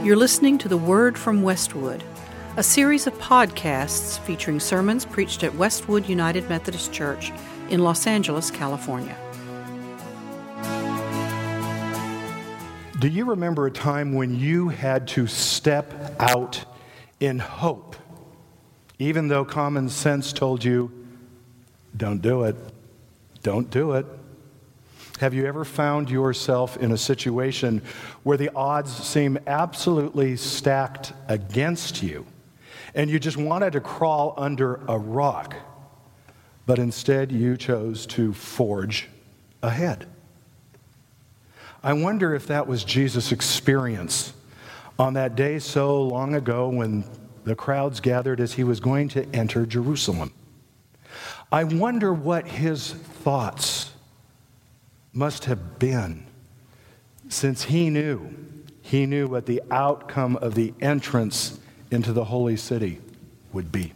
You're listening to The Word from Westwood, a series of podcasts featuring sermons preached at Westwood United Methodist Church in Los Angeles, California. Do you remember a time when you had to step out in hope, even though common sense told you, don't do it, don't do it? Have you ever found yourself in a situation where the odds seem absolutely stacked against you, and you just wanted to crawl under a rock, but instead you chose to forge ahead? I wonder if that was Jesus' experience on that day so long ago when the crowds gathered as he was going to enter Jerusalem. I wonder what his thoughts must have been, since he knew what the outcome of the entrance into the holy city would be.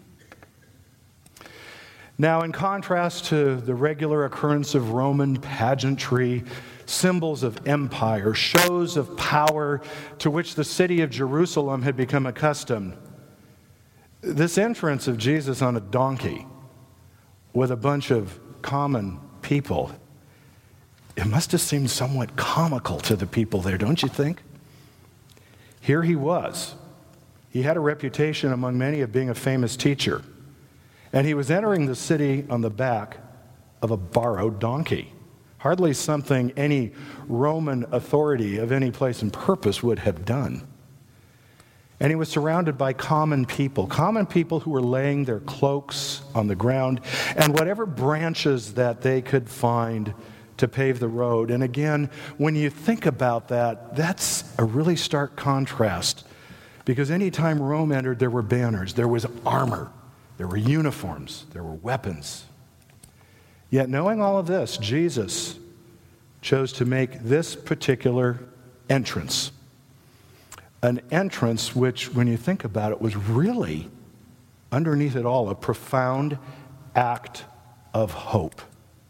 Now, in contrast to the regular occurrence of Roman pageantry, symbols of empire, shows of power to which the city of Jerusalem had become accustomed, this entrance of Jesus on a donkey with a bunch of common people, it must have seemed somewhat comical to the people there, don't you think? Here he was. He had a reputation among many of being a famous teacher, and he was entering the city on the back of a borrowed donkey. Hardly something any Roman authority of any place and purpose would have done. And he was surrounded by common people who were laying their cloaks on the ground and whatever branches that they could find to pave the road. And again, when you think about that, that's a really stark contrast, because anytime Rome entered, there were banners, there was armor, there were uniforms, there were weapons. Yet knowing all of this, Jesus chose to make this particular entrance, an entrance which, when you think about it, was really, underneath it all, a profound act of hope.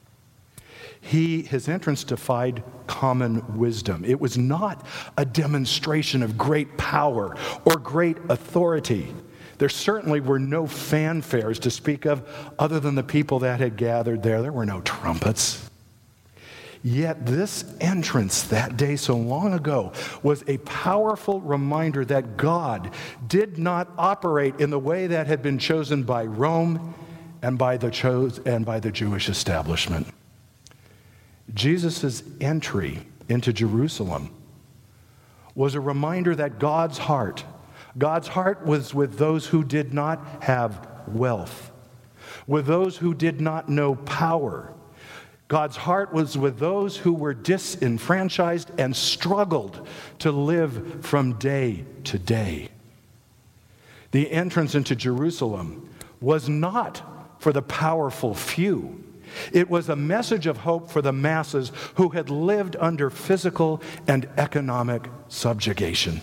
His entrance defied common wisdom. It was not a demonstration of great power or great authority. There certainly were no fanfares to speak of other than the people that had gathered there. There were no trumpets. Yet this entrance that day so long ago was a powerful reminder that God did not operate in the way that had been chosen by Rome and by the Jewish establishment. Jesus' entry into Jerusalem was a reminder that God's heart was with those who did not have wealth, with those who did not know power. God's heart was with those who were disenfranchised and struggled to live from day to day. The entrance into Jerusalem was not for the powerful few. It was a message of hope for the masses who had lived under physical and economic subjugation.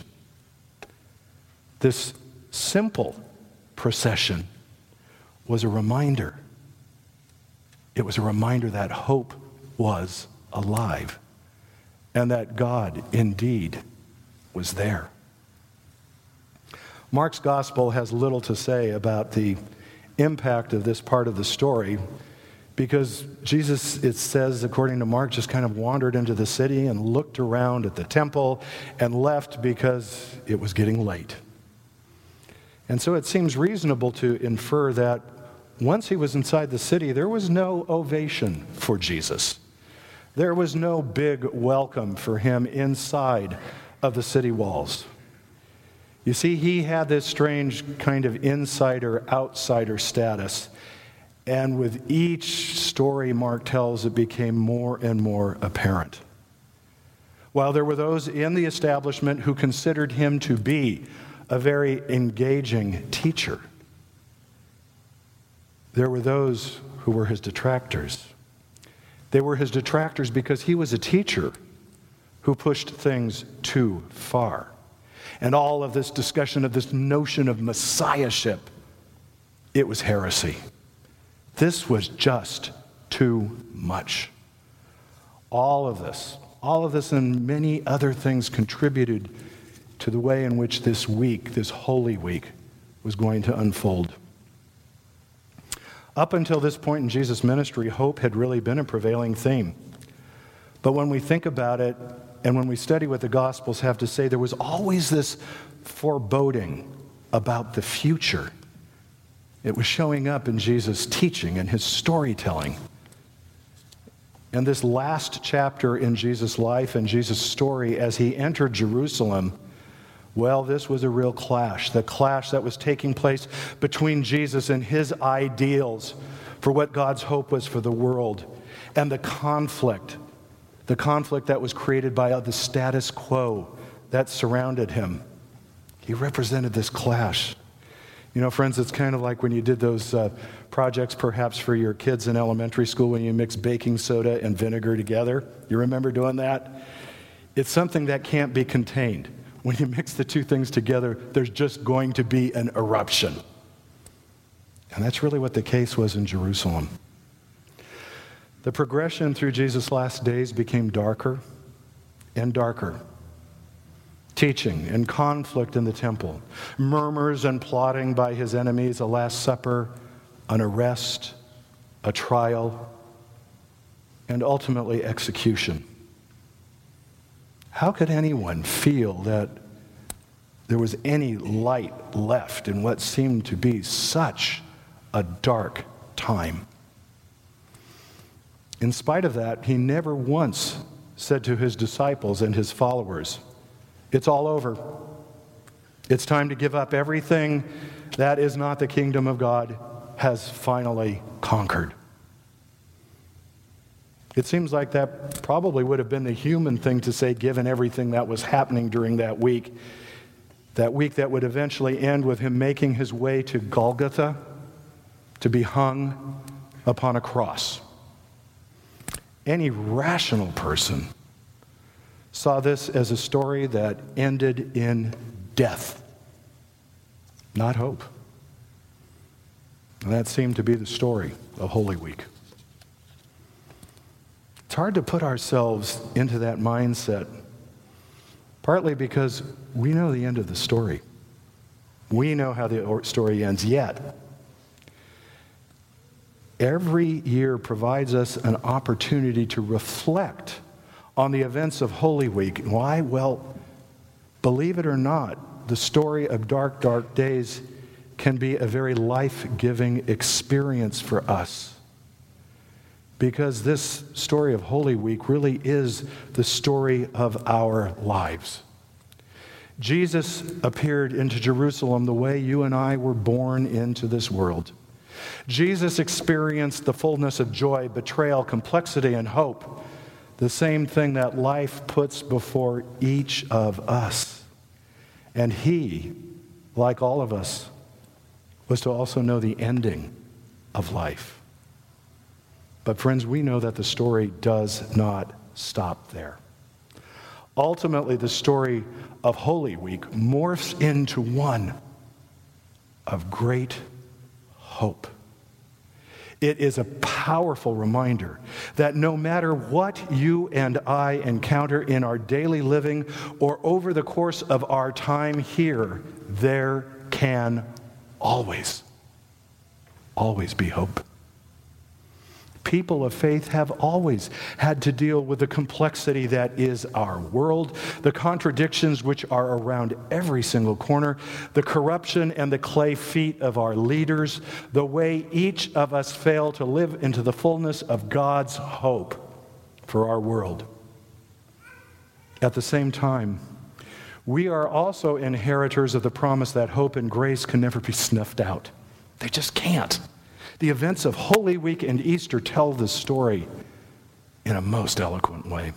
This simple procession was a reminder. It was a reminder that hope was alive and that God indeed was there. Mark's gospel has little to say about the impact of this part of the story, because Jesus, it says, according to Mark, just kind of wandered into the city and looked around at the temple and left because it was getting late. And so it seems reasonable to infer that once he was inside the city, there was no ovation for Jesus. There was no big welcome for him inside of the city walls. You see, he had this strange kind of insider-outsider status. And with each story Mark tells, it became more and more apparent. While there were those in the establishment who considered him to be a very engaging teacher, there were those who were his detractors. They were his detractors because he was a teacher who pushed things too far. And all of this discussion of this notion of messiahship, it was heresy. This was just too much. All of this and many other things contributed to the way in which this week, this Holy Week, was going to unfold. Up until this point in Jesus' ministry, hope had really been a prevailing theme. But when we think about it, and when we study what the Gospels have to say, there was always this foreboding about the future. It was showing up in Jesus' teaching and his storytelling. And this last chapter in Jesus' life and Jesus' story as he entered Jerusalem, well, this was a real clash. The clash that was taking place between Jesus and his ideals for what God's hope was for the world, and the conflict that was created by the status quo that surrounded him. He represented this clash. You know, friends, it's kind of like when you did those projects perhaps for your kids in elementary school when you mix baking soda and vinegar together. You remember doing that? It's something that can't be contained. When you mix the two things together, there's just going to be an eruption. And that's really what the case was in Jerusalem. The progression through Jesus' last days became darker and darker. Teaching and conflict in the temple, murmurs and plotting by his enemies, a Last Supper, an arrest, a trial, and ultimately execution. How could anyone feel that there was any light left in what seemed to be such a dark time? In spite of that, he never once said to his disciples and his followers, "It's all over. It's time to give up everything that is not the kingdom of God has finally conquered." It seems like that probably would have been the human thing to say, given everything that was happening during that week that would eventually end with him making his way to Golgotha to be hung upon a cross. Any rational person saw this as a story that ended in death, not hope. And that seemed to be the story of Holy Week. It's hard to put ourselves into that mindset, partly because we know the end of the story. We know how the story ends, yet every year provides us an opportunity to reflect on the events of Holy Week. Why? Well, believe it or not, the story of dark, dark days can be a very life-giving experience for us. Because this story of Holy Week really is the story of our lives. Jesus appeared into Jerusalem the way you and I were born into this world. Jesus experienced the fullness of joy, betrayal, complexity, and hope. The same thing that life puts before each of us. And he, like all of us, was to also know the ending of life. But friends, we know that the story does not stop there. Ultimately, the story of Holy Week morphs into one of great hope. It is a powerful reminder that no matter what you and I encounter in our daily living or over the course of our time here, there can always be hope. People of faith have always had to deal with the complexity that is our world, the contradictions which are around every single corner, the corruption and the clay feet of our leaders, the way each of us fail to live into the fullness of God's hope for our world. At the same time, we are also inheritors of the promise that hope and grace can never be snuffed out. They just can't. The events of Holy Week and Easter tell the story in a most eloquent way.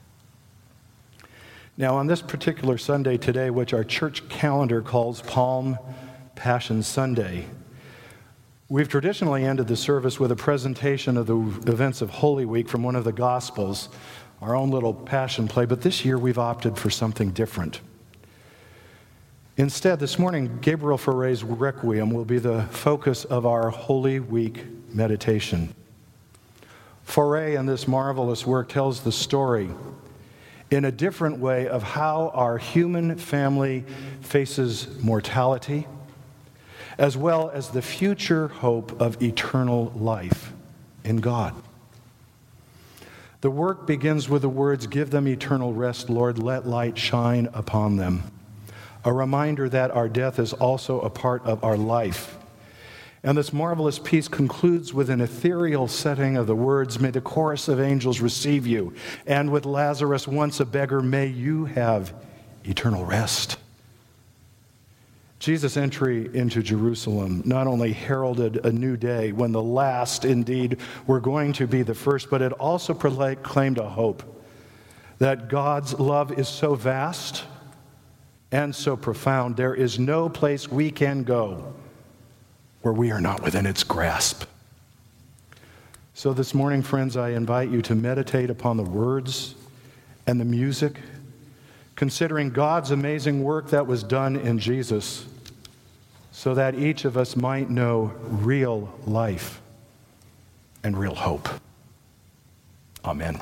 Now, on this particular Sunday today, which our church calendar calls Palm Passion Sunday, we've traditionally ended the service with a presentation of the events of Holy Week from one of the Gospels, our own little passion play, but this year we've opted for something different. Instead, this morning, Gabriel Fauré's Requiem will be the focus of our Holy Week meditation. Fauré, in this marvelous work, tells the story in a different way of how our human family faces mortality, as well as the future hope of eternal life in God. The work begins with the words, "Give them eternal rest, Lord, let light shine upon them." A reminder that our death is also a part of our life. And this marvelous piece concludes with an ethereal setting of the words, "May the chorus of angels receive you, and with Lazarus once a beggar, may you have eternal rest." Jesus' entry into Jerusalem not only heralded a new day when the last indeed were going to be the first, but it also proclaimed a hope that God's love is so vast and so profound, there is no place we can go where we are not within its grasp. So this morning, friends, I invite you to meditate upon the words and the music, considering God's amazing work that was done in Jesus, so that each of us might know real life and real hope. Amen.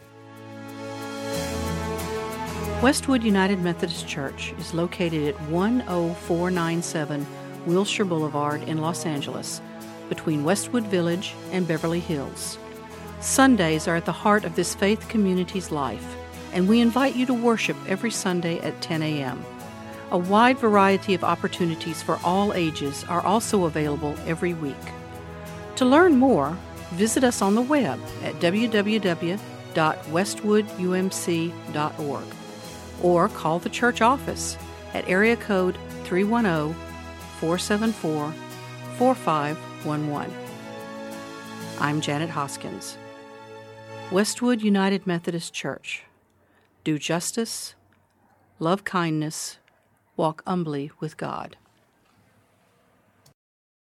Westwood United Methodist Church is located at 10497 Wilshire Boulevard in Los Angeles, between Westwood Village and Beverly Hills. Sundays are at the heart of this faith community's life, and we invite you to worship every Sunday at 10 a.m. A wide variety of opportunities for all ages are also available every week. To learn more, visit us on the web at www.westwoodumc.org or call the church office at area code 310-474-4511. I'm Janet Hoskins. Westwood United Methodist Church. Do justice, love kindness, walk humbly with God.